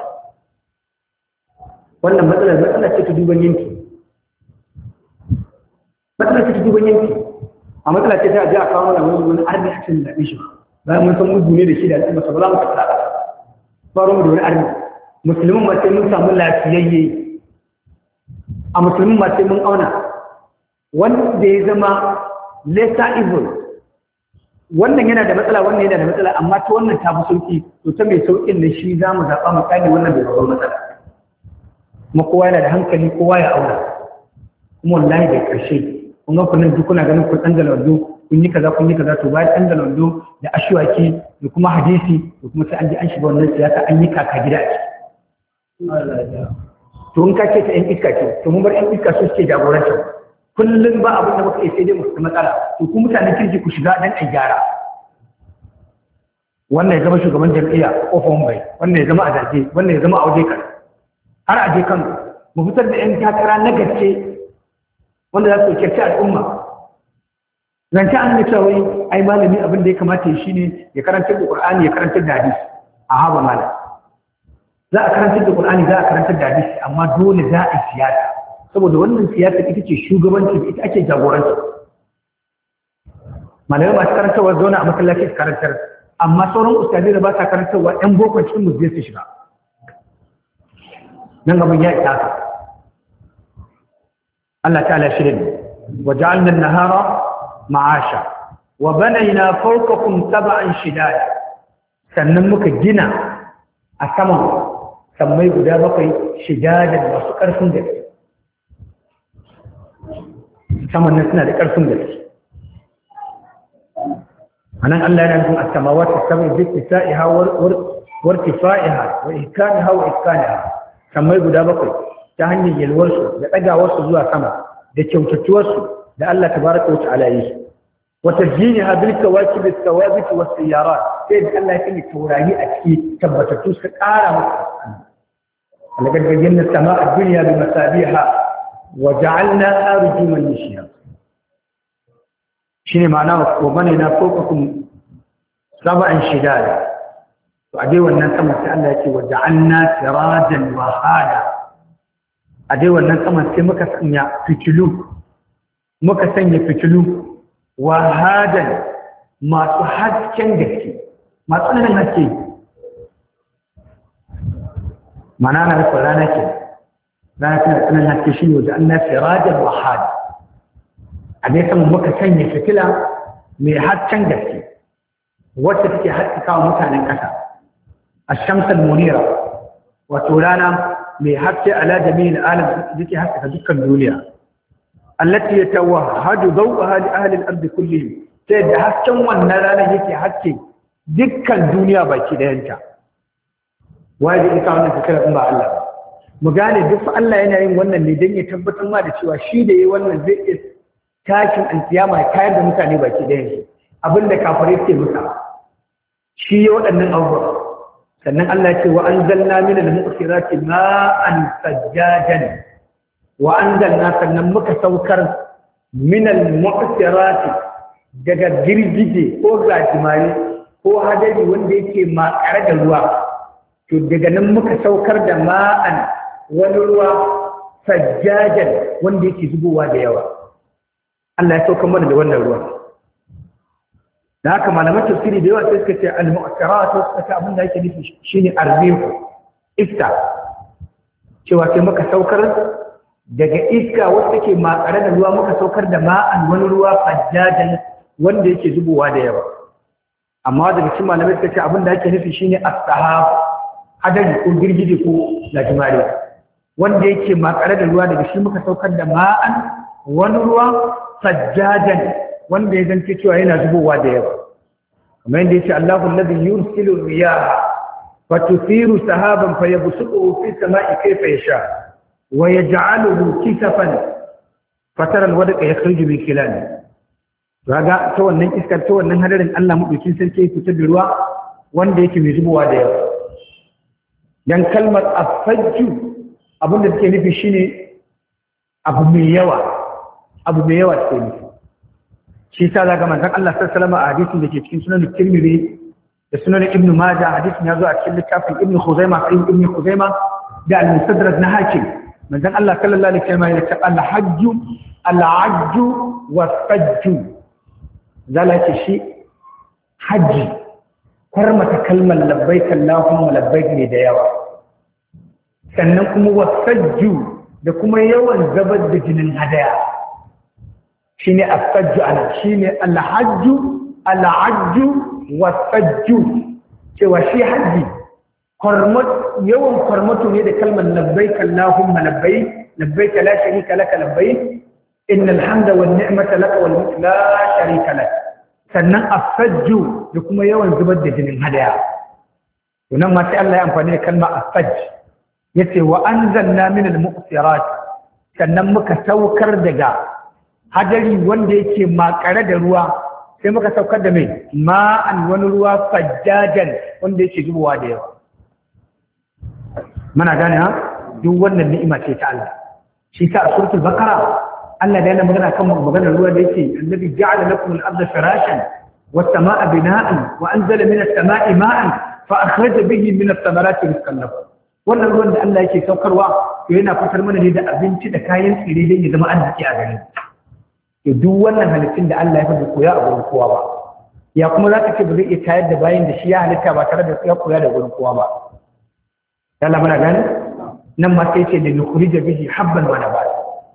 wannan matsalar matsalar ce ta duban yanki matsalar ce ta duban yanki a matsala ce ta ji a kawo mana wani wani arni a cikin zaɓe shi bayan mun san mugu ne da shi da al'umma ba za mu tafi ba ba mu da wani arni musulmin ma sai mun samu lafiyayye a musulmin ma sai mun auna wanda ya zama lesser evil wannan yana da matsala wannan yana da matsala amma ta wannan ta fi sauki to ta mai saukin da shi za mu zaɓa mu kane wannan bai zama matsala kuma kowa yana da hankali kowa ya auna kuma wallahi bai ƙarshe kun ga kunan duk kuna ganin kun ɗan wando kun yi kaza kun yi kaza to bayan ɗan wando da ashwaki da kuma hadisi da kuma sai an ji an shiga wannan siyasa an yi kaka gida a ciki to in ka ce ta yan iska ce to mun bar yan iska su suke jagoranta kullum ba abin da muka yi sai dai mu matsala to ku mutanen kirki ku shiga dan ai gyara wannan ya zama shugaban jam'iyya kofar bai wannan ya zama a zaje wannan ya zama a waje kan har a je kan mu fitar da yan takara na gaske wanda za su kyauta al'umma zance an nuna wai ai malami abin da ya kamata ya shine ya karantar da Qur'ani ya karantar da hadisi a haba malam za a karantar da Qur'ani za a karantar da hadisi amma dole za a siyasa saboda wannan siyasa ita ce shugabanci ita ake jagoranci malamai masu karantarwa zauna a masallaci su karantar amma sauran ustadai da ba sa karantarwa ɗan boko cikin mu zai su shiga nan gaban ya isa ka Allah ta'ala shirin wa ja'alna an-nahara ma'asha wa banayna fawqakum sab'an shidada sannan muka gina a saman sammai guda bakwai shidadan masu ƙarfin gaske saman nan suna da ƙarfin gaske anan Allah yana nufin as-samawati as-sab'u bi ittisa'iha wa irtifa'iha wa ihkamiha wa iskaniha sammai guda bakwai ta hanyar yalwarsu da ɗagawarsu zuwa sama da kyautatuwarsu da Allah tabaraka wa ta'ala yi wa tajjiniha bil kawakib as-sawabit was sayyarat sai da Allah ya yi taurari a ciki tabbatattu suka ƙara masa laqad bayyana as-samaa ad-dunya bi masabiha wa ja'alnaha rujuman lishiyam shine ma'ana wa banayna fawqakum sab'an shidada to a dai wannan sama sai Allah ya ce wa ja'alna sirajan wa hada a dai wannan saman sai muka sanya fitilu muka sanya fitilu wa hadan masu hasken gaske masu nan haske mana na nufin rana ke rana tana tsanan haske shi ne wajen na sirajan wa hada a dai saman muka sanya fitila mai hasken gaske wacce take haskaka wa mutanen ƙasa a shamsal munira wato rana mai haske ala jami'in alam yake haskaka dukkan duniya allati yatawahhadu daw'aha li ahli al-ard kullihim sai da hasken wannan ranar yake haske dukkan duniya baki dayanta wai da ita wannan fikira in ba Allah mu gane duk Allah yana yin wannan ne dan ya tabbatar ma da cewa shi da yayi wannan zai iya tashin alkiyama tayar da mutane baki dayansu abinda kafirai ke musa shi ya waɗannan abubuwa sannan Allah ya ce wa anzalna min al-mu'sirati ma'an sajjajan wa anzalna sannan muka saukar min al-mu'sirati daga girgije ko gajimare ko hadari wanda yake makare da ruwa to daga nan muka saukar da ma'an wani ruwa sajjajan wanda yake zubowa da yawa Allah ya saukar mana da wannan ruwa da haka malaman tafsiri da yawa sai suka ce al-mu'tarat suka ce abin da yake nufi shine arbihu iska cewa sai muka saukar daga iska wacce take makare da ruwa muka saukar da ma'an wani ruwa fajjajan wanda yake zubowa da yawa amma daga cikin malamai suka ce abin da yake nufi shine as-sahab hadari ko girgije ko lajimare wanda yake makare da ruwa daga shi muka saukar da ma'an wani ruwa fajjajan wanda ya zance cewa yana zubowa da yawa kamar yadda yace Allahu alladhi yursilu riyaha fatuthiru sahaban fayabsutuhu fi samai kayfa yasha wa yaj'aluhu kisafan fatara alwadqa yakhruju min khilali kaga ta wannan iskar ta wannan hadarin Allah madaukin sarki ya fitar da ruwa wanda yake mai zubowa da yawa dan kalmar afajju abinda take nufi shine abu mai yawa abu mai yawa take nufi shi ta zaga manzon Allah sallallahu alaihi wasallam a hadisin da ke cikin sunan Tirmidhi da sunan Ibn Majah hadisin ya zo a cikin littafin Ibn Khuzaimah sai Ibn Khuzaimah da al-Mustadrak na Hakim manzon Allah sallallahu alaihi wasallam ya ce al-hajju al-ajju was-sajju zalati shi haji farmata kalmar labbaik Allahumma labbaik ne da yawa sannan kuma was-sajju da kuma yawan zabar da jinin hadaya shine as-sajju ana shine al-hajju al-ajju was-sajju cewa shi haji kormat yawan kormato ne da kalmar labbaik Allahumma labbaik labbaik la sharika lak labbaik innal hamda wan ni'mata lak wal mulku la sharika lak sannan as-sajju da kuma yawan zubar da jinin hadaya to nan ma sai Allah ya amfani da kalmar as-sajj yace wa anzalna min al-muqsirat sannan muka saukar daga hadari wanda yake makare da ruwa sai muka saukar da mai ma'an wani ruwa fajjajan wanda yake zubowa da yawa muna gane ha duk wannan ni'ima ce ta Allah shi ta a suratul baqara Allah da yana magana kan maganar ruwa da yake annabi ja'ala lakum al-ardha firashan was-samaa'a binaa'an wa anzala minas samaa'i maa'an fa akhraja bihi minas thamarati rizqan lakum wannan ruwan da Allah yake saukarwa to yana fitar mana ne da abinci da kayan tsire don ya zama arziki a gare to duk wannan halittun da Allah ya fada koya a gurin kowa ba ya kuma za ka ce ba zai iya tayar da bayin da shi ya halitta ba tare da ya koya da gurin kowa ba Allah muna gani nan ma sai ce da nukhrija bihi habban wa nabat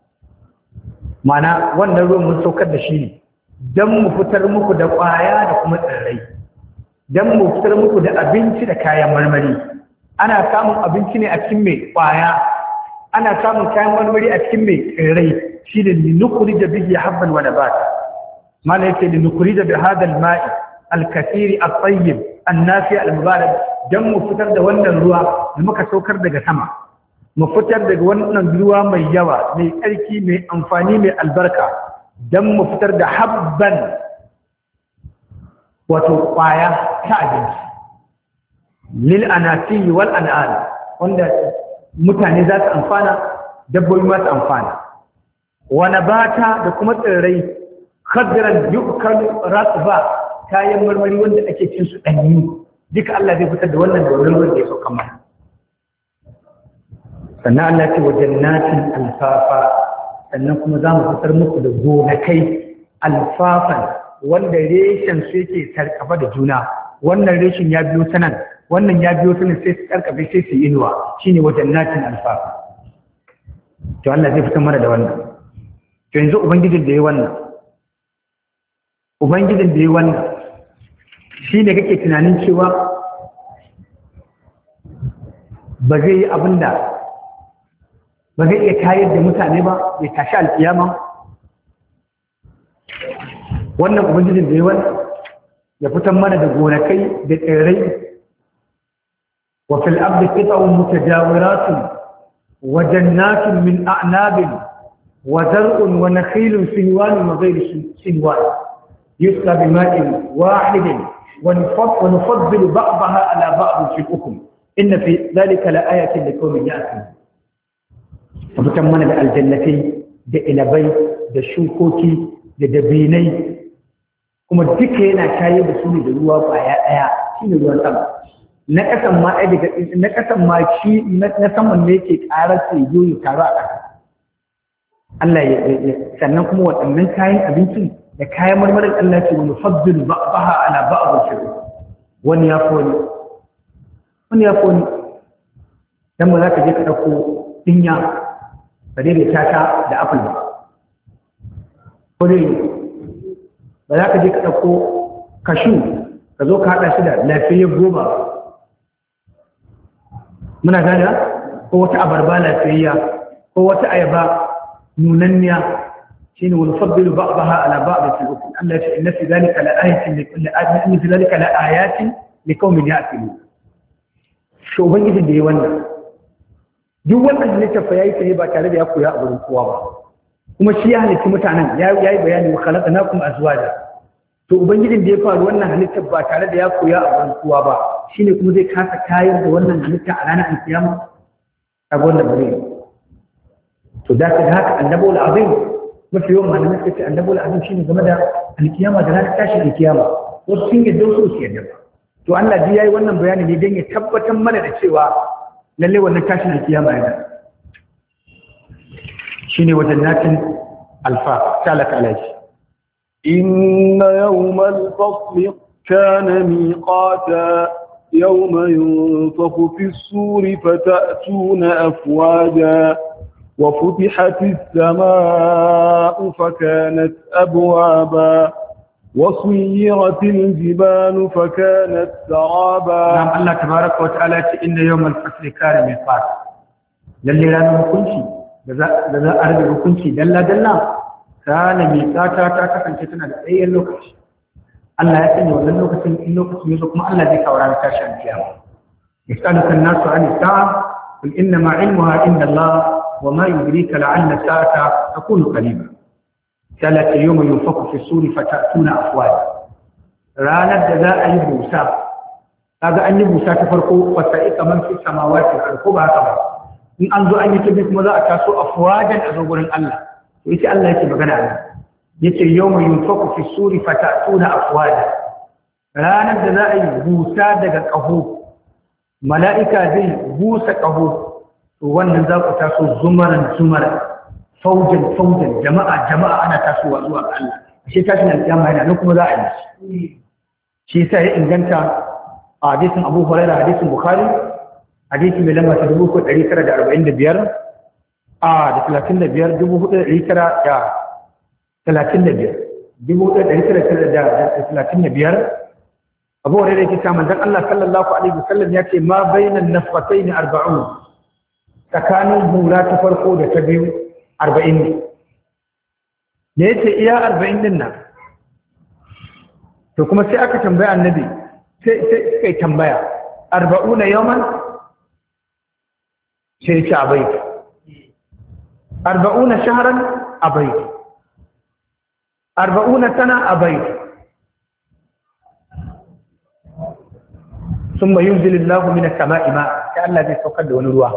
mana wannan ruwan mun saukar da shi ne dan mu fitar muku da kwaya da kuma tsirrai dan mu fitar muku da abinci da kayan marmari ana samun abinci ne a cikin mai kwaya ana samun kayan marmari a cikin mai tsirrai shi ne linukuri da bihi habban wa nabat mana yake linukuri da bihada alma'i alkathiri at-tayyib an-nafi al-mubarak dan mu fitar da wannan ruwa da muka saukar daga sama mu fitar daga wannan ruwa mai yawa mai tsarki mai amfani mai albarka dan mu fitar da habban wato kwaya ta abinci lil anati wal an'am wanda mutane za su amfana dabbobi ma su amfana wa nabata da kuma tsirrai khadran yukal ratba kayan marmari wanda ake cin su danyi duka Allah zai fitar da wannan da wannan ruwan da ya sauka mana sannan Allah ya ce wa jannatin alfafa sannan kuma za mu fitar muku da gonakai alfafan wanda reshen su yake sarkafa da juna wannan reshen ya biyo ta nan wannan ya biyo ta nan sai su sarkafe sai su inuwa shine wa jannatin alfafa to Allah zai fitar mana da wannan to yanzu ubangijin da ya wannan ubangijin da ya wannan shine kake tunanin cewa ba zai yi abinda ba zai iya tayar da mutane ba ya tashi alkiyama wannan ubangijin da ya wani ya fitar mana da gonakai da tsirrai wa fil abdi qita'un mutajawiratun wa jannatun min a'nabin wa zar'un wa nakhilun sinwan wa ghayru sinwan yusqa bima'in wahidin wa nufaddilu ba'daha ala ba'd fi al-hukm inna fi dhalika la ayatin liqawmin ya'qilun fitan mana da aljannatai da ilabai da shukoki da dabinai kuma duka yana shayar da su ne da ruwa kwaya daya shine ruwan sama na kasan ma ai daga na kasan ma shi na saman ne yake ƙara sai yoyi taro a ƙasa Allah ya sannan kuma waɗannan kayan abincin da kayan marmarin Allah ce wani fadl ba'daha ala ba'd shay'in wani ya foni wani ya foni dan ba za ka je ka dauko dinya ba dai ta ta da apple ba ko dai ba za ka je ka ɗauko kashu ka zo ka haɗa shi da lafiyar goma muna gane ko wata abarba lafiyayya ko wata ayaba nunanniya shine wa nufaddilu ba'daha ala ba'd fil ukul Allah ya ce inna fi dhalika la ayatin li kulli ayatin fi dhalika la ayatin li qaumin ya'qilun to ubangijin da yayi wannan duk wannan halitta fa yayi sai ba tare da ya koya a gurin kowa ba kuma shi ya halitta mutanen ya yi bayani wa khalaqnakum azwaja to ubangijin da ya faru wannan halitta ba tare da ya koya a gurin kowa ba shine kuma zai kasa kayar da wannan halitta a ranar alkiyama a wannan bare to da ka haka annabul azim mafi yawan malamai suka ce annabul azim shine game da alkiyama da ranar tashin alkiyama wasu sun yadda wasu su yadda ba to Allah ji yayi wannan bayani ne don ya tabbatar mana da cewa lalle wannan tashin alkiyama yana shine wajannatin alfa talaka alaihi inna yawmal fasli kana miqata yawma yunfakhu fi as-suri fatatuna afwaja وفتحت السماء فكانت أبوابا وصيرت الجبال فكانت سرابا نعم الله تبارك وتعالى إن يوم الفصل كان ميقات للي لا نمكنشي لذا أرد مكنشي دلا دلا كان ميقاتا تاكفن تتنا لأي اللوكش الله يسني وذا اللوكش اللوكش يزوكم الله ذيك وراني تاشا الكيام يسألك الناس عن الساعة قل إنما علمها عند الله وما يدريك لعل الساعة تكون قريبا ثلاث يوم ينفخ في الصور فتأتون أفواجا رانا جزاء يبوسا هذا أن يبوسا تفرقوا وسائق من في السماوات والأرض هكذا إن أنظر أن يتبك ماذا أتاسوا أفواجا أزوجر الله ويتي الله يتبقنا عنه يتي يوم ينفخ في الصور فتأتون أفواجا رانا جزاء يبوسا دقا قهو ملائكة زي بوسا قهو wannan za ku taso zumaran zumaran faujan faujan jama'a jama'a ana tasowa zuwa ga Allah shi tashin alƙiyama yana nan kuma za a yi shi sai ya inganta a hadisin Abu Hurairah hadisin Bukhari hadisi mai lamba ta dubu hudu ɗari tara da arba'in da biyar a da talatin da biyar dubu hudu ɗari tara da talatin da biyar dubu hudu ɗari tara da talatin da biyar Abu Hurairah yake cewa manzon Allah sallallahu alaihi wasallam ya ce ma bainan nafqatayn arba'un tsakanin hura ta farko da ta biyu arba'in ne da ya ce iya arba'in din nan to kuma sai aka tambaya annabi sai suka yi tambaya arba'una yaman sai ya ce a bai arba'una shaharan a bai arba'una sana a bai sun bayu zilillahu mina sama'i ma sai Allah zai saukar da wani ruwa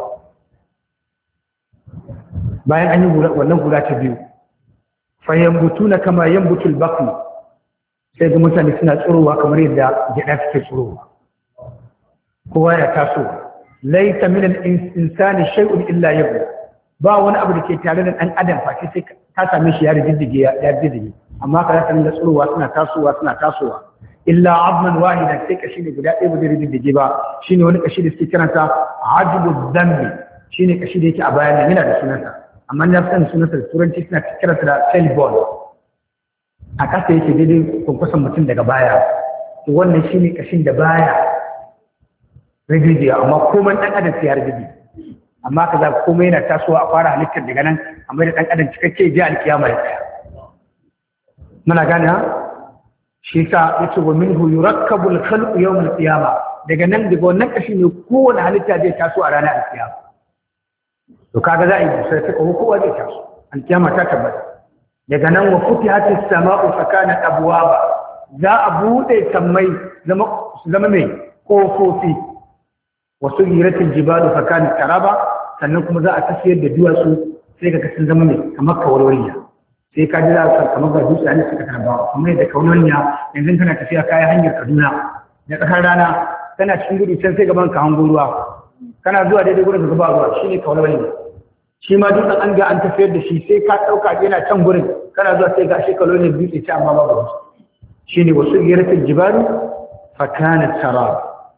bayan an yi wannan guda ta biyu fa yambutuna kama yambutul baql sai ga mutane suna tsirowa kamar yadda gida take tsirowa kowa ya taso laita min al-insani shay'un illa yabla ba wani abu da ke tare da dan adam fa sai ka same shi ya rijiddige ya rijiddige amma ka san da tsirowa suna tasowa suna tasowa illa azman wahidan sai kashi ne guda ɗaya ba zai rijiddige ba shine wani kashi da suke kiranta ajbu dhanbi shine kashi da yake a bayan yana da sunansa amma na san sunansa da turanci suna kiranta da tailbone a ƙasa yake daidai kwankwason mutum daga baya to wannan shine kashin da baya rigidiya amma komai ɗan adam sai ya rigidi amma ka za komai yana tasowa a fara halittar daga nan amma da ɗan adam cikakke ji alkiyama ya tsaya muna gane ha shi sa yace wa minhu yurakkabu al-khalqu yawm al-qiyama daga nan daga wannan kashi ne kowane halitta zai taso a ranar alkiyama to kaga za a yi busar ta kawo kowa zai taso alkiyama ta tabbata daga nan wa futihatis sama'u fa kanat abwaba za a bude sammai zama zama mai kofofi wa suyiratil jibalu fa kanat taraba sannan kuma za a tafiyar da duwatsu sai ka sun zama mai kamar kawarwariya sai ka ji za ka kamar ga dutse ne suka tarba kuma yadda kawarwariya yanzu kana tafiya kayan hanyar Kaduna da tsakar rana kana cikin gudu can sai gaban ka hango ruwa kana zuwa daidai gurin ka ba ruwa shine kawarwariya shi ma dutsen an ga an tafiyar da shi sai ka ɗauka yana can gurin kana zuwa sai ga shi kalo ne dutse ta amma babu shi ne wasu yaratul jibalu fa kanat sarab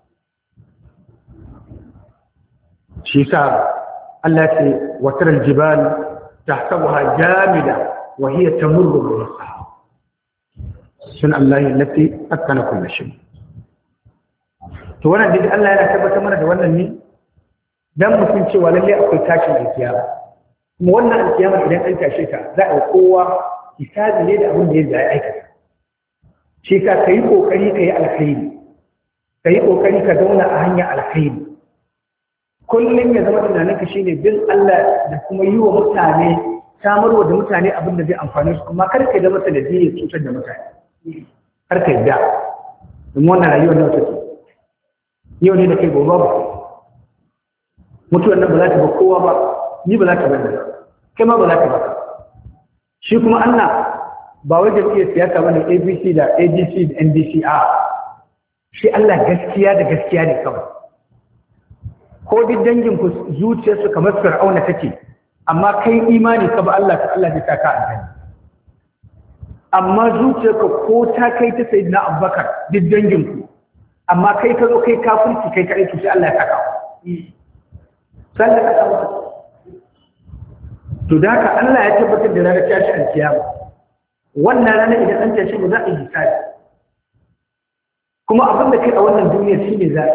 shi sa Allah ce wa taral jibal tahsabuha jamida wa hiya tamurru bi sahab sun Allah allati akkana kullu shay to wannan dai Allah yana tabbatar mana da wannan ne dan mutum cewa lalle akwai tashin alkiyama kuma wannan alkiyama idan an tashe ta za a kowa hisabi ne da abin da ya zai aikata shi ka kai kokari kai alkhairi kai kokari ka zauna a hanya alkhairi kullum ya zama tunaninka shine bin Allah da kuma yi wa mutane samarwa da mutane abin da zai amfane su kuma kar ka zama sanadiyyar cutar da mutane kar ka yadda domin wannan rayuwar nan take yau ne da kai gobe ba mutuwar nan ba za ta ba kowa ba ni ba za ta bane kai ma ba za ta ba shi kuma Allah ba wai jam'iyyar siyasa bane A B C da A D C da N D C a shi Allah gaskiya da gaskiya ne kawai ko duk dangin ku zuciyarsu kamar Fir'auna take amma kai imani ka ba Allah ta Allah zai saka aljanna amma zuciyarka ko ta kai ta sayyidina Abubakar duk dangin ku amma kai ka zo kai kafirci kai kai to sai Allah ya saka sallah ka saka to da haka Allah ya tabbatar da ranar tashi alkiyama wannan rana idan an tashi mu za a yi hisabi kuma abin da kai a wannan duniya shine za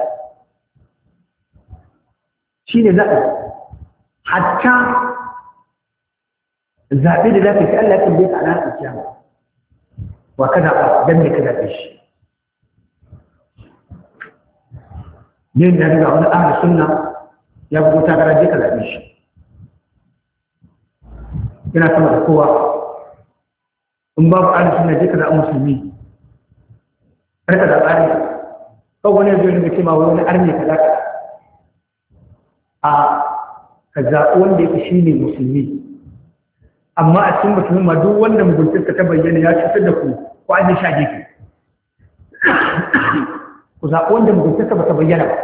shine za hatta zaɓe da za ka yi Allah ya tambaye ka a ranar kiyama wa ka zaɓa don me ka zaɓe shi ne da daga wani ahli sunna ya bugu ta garaje ka zaɓe shi yana sama da kowa in babu ahli sunna je ka zaɓa musulmi har ka zaɓa ne kawai wani yanzu ne ce ma wani arme ka zaɓa a ka zaɓi wanda yake shi ne musulmi amma a cikin musulmi ma duk wanda muguntarsa ta bayyana ya cutar da ku ko an yi sha gefe ku zaɓi wanda muguntarsa ba ta bayyana ba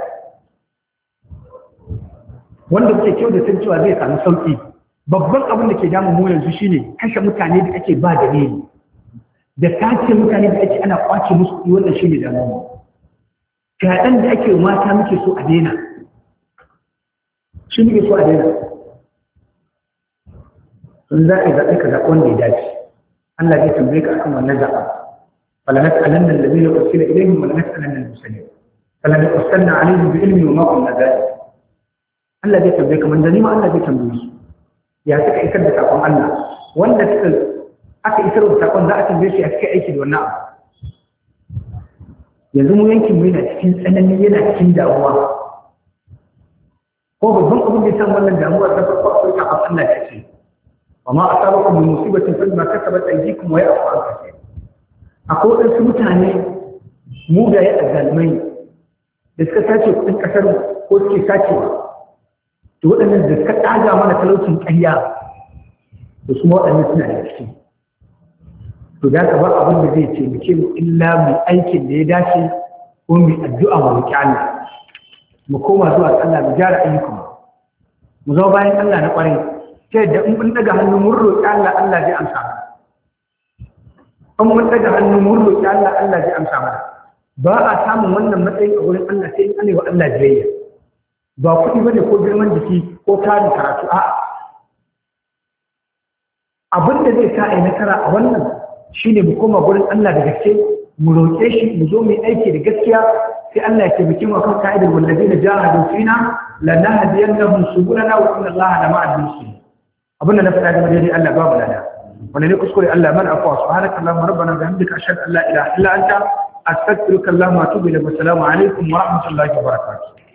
wanda kuke kyau da san cewa zai samu sauƙi babban abin da ke damun mu yanzu shine kashe mutane da ake ba da dalili da tace mutane da ake ana kwace musu kuɗi wannan shine damuwa fyaɗen da ake mata muke so a daina shi muke so a daina in za a yi zaɓe ka zaɓi wanda ya dace Allah zai tambaye ka akan wannan zaɓa fala nas'alanna alladhina ursila ilayhim wa la nas'alanna al-mursalin fala naqussanna alayhim bi ilmi wa ma kunna dhalik Allah zai tambaye ka manzani ma Allah zai tambaye su ya suka isar da sakon Allah wanda suka aka isar da sakon za a tambaye shi a cikin aiki da wannan abu yanzu mu yankin mu yana cikin tsanani yana cikin damuwa ko babban abin da ya san wannan damuwar na farko akwai sakon Allah ta ce wa ma asabakum min musibatin fa bima kasabat aydikum wa ya'fu an kaseer akwai wadansu mutane mugaye azzalmai da suka sace kudin kasar ko suke sacewa to waɗannan da suka ɗaga mana talaucin ƙarya da su waɗannan suna da ciki to da ka ba abin da zai ce mu ce mu illa mu aikin da ya dace ko mu addu'a mu roƙi Allah mu koma zuwa Allah mu gyara ayyukan mu zama bayan Allah na ƙwarai ta yadda in mun daga hannu mun roƙi Allah Allah zai amsa mana in mun daga hannu mun roƙi Allah Allah zai amsa mana ba a samun wannan matsayin a wurin Allah sai in an yi wa Allah biyayya ba kuɗi bane ko girman jiki ko tarin karatu a abin da zai sa a yi nasara a wannan shine mu koma gurin Allah da gaske mu roƙe shi mu zo mu yi aiki da gaskiya sai Allah ya taimake mu kan ka'idar wallazina jahadu fina lanahdiyannahum subulana wa inna Allaha lama'al muhsinin abinda na faɗa game daidai Allah babu lada wanda ne kuskure Allah man afwa subhanaka allahumma rabbana bihamdika ashhadu an la ilaha illa anta astaghfiruka allahumma wa atubu ilayk wa assalamu alaikum wa rahmatullahi wa barakatuh